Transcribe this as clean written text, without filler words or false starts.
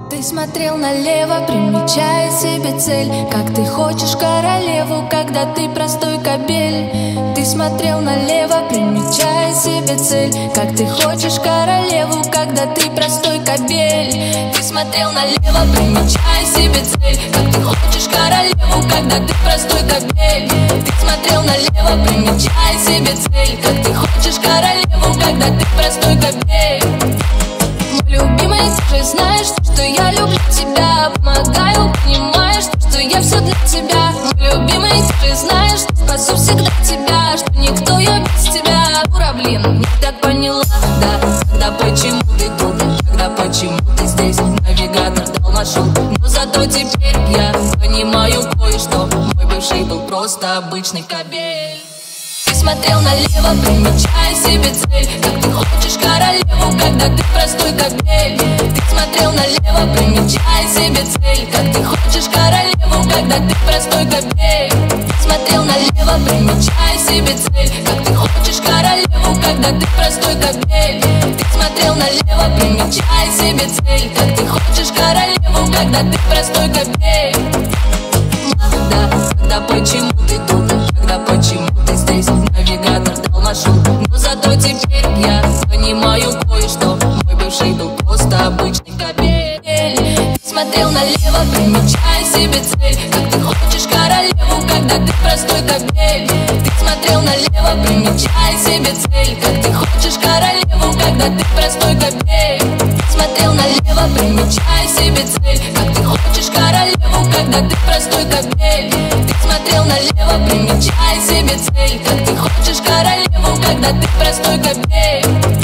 Ты смотрел налево, примечая себе цель. Как ты хочешь королеву, когда ты простой кобель. Ты смотрел налево, примечая себе цель. Как ты хочешь королеву, когда ты простой кобель. Ты смотрел налево, примечая себе цель. Как ты хочешь королеву, когда ты простой кобель. Ты смотрел налево, примечая себе цель. Как ты хочешь королеву, когда ты простой кобель. Любимый, ты же знаешь, что я люблю тебя. Помогаю, понимаешь, что я все для тебя. Мой любимый, ты же знаешь, что спасу всегда тебя. Что никто я без тебя. Ура, блин, не так поняла, да. Тогда почему ты тут? Тогда почему ты здесь? Навигатор дал маршрут, но зато теперь я понимаю кое-что. Мой бывший был просто обычный кобель. Ты смотрел налево, примечая себе цель. Как ты хочешь королеву, когда ты простой кобель. Ты смотрел налево, примечая себе цель. Как ты хочешь королеву, когда ты простой кобель. Смотрел налево, примечая себе цель. Как ты хочешь королеву, когда ты простой кобель. Ты смотрел налево, примечая себе цель. Как ты хочешь королеву, когда ты простой кобель. Да, тогда почему ты тут? Тогда почему ты здесь? Навигатор дал маршрут, но зато теперь я понимаю кое-что. Мой бывший был просто обычный кобель. Ты смотрел налево, примечая себе цель. Как ты хочешь королеву, когда ты простой кобель. Ты смотрел налево, примечая себе цель. Как ты хочешь королеву, когда ты простой кобель. Смотрел налево, примечая себе цель. Как ты хочешь королеву, когда ты простой кобель. Ты смотрел налево, примечая себе цель. Как ты хочешь королеву, когда ты простой кобель.